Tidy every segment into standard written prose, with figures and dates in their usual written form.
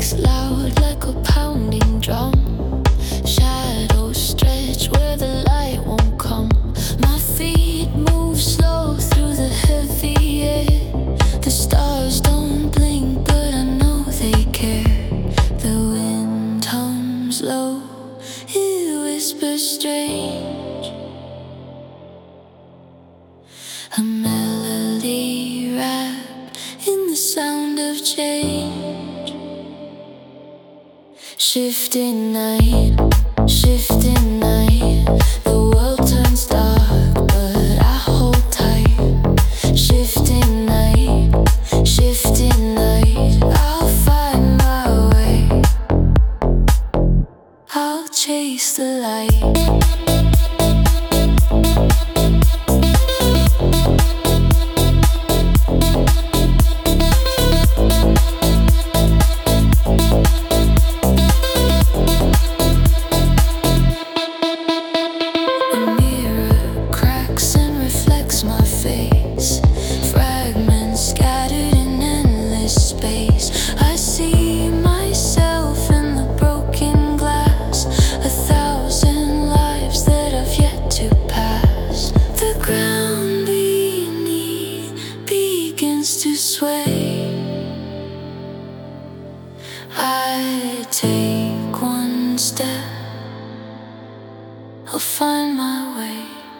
breaks loud like a pounding drum. Shadows stretch where the light won't come. My feet move slow through the heavy air. The stars don't blink, but I know they care. The wind hums low, it whispers strange. A melody wrapped in the sound of change. Shifting night, shifting night. The world turns dark, but I hold tight. Shifting night, shifting night. I'll find my way, I'll chase the light. Fragments scattered in endless space. I see myself in the broken glass. 1,000 lives that I've yet to pass. The ground beneath begins to sway. I take one step, I'll find my way.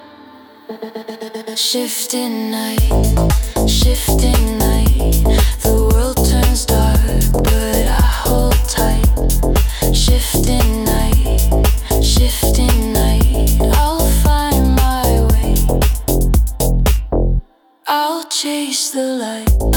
Shifting night, shifting night. The world turns dark, but I hold tight. Shifting night, shifting night. I'll find my way, I'll chase the light.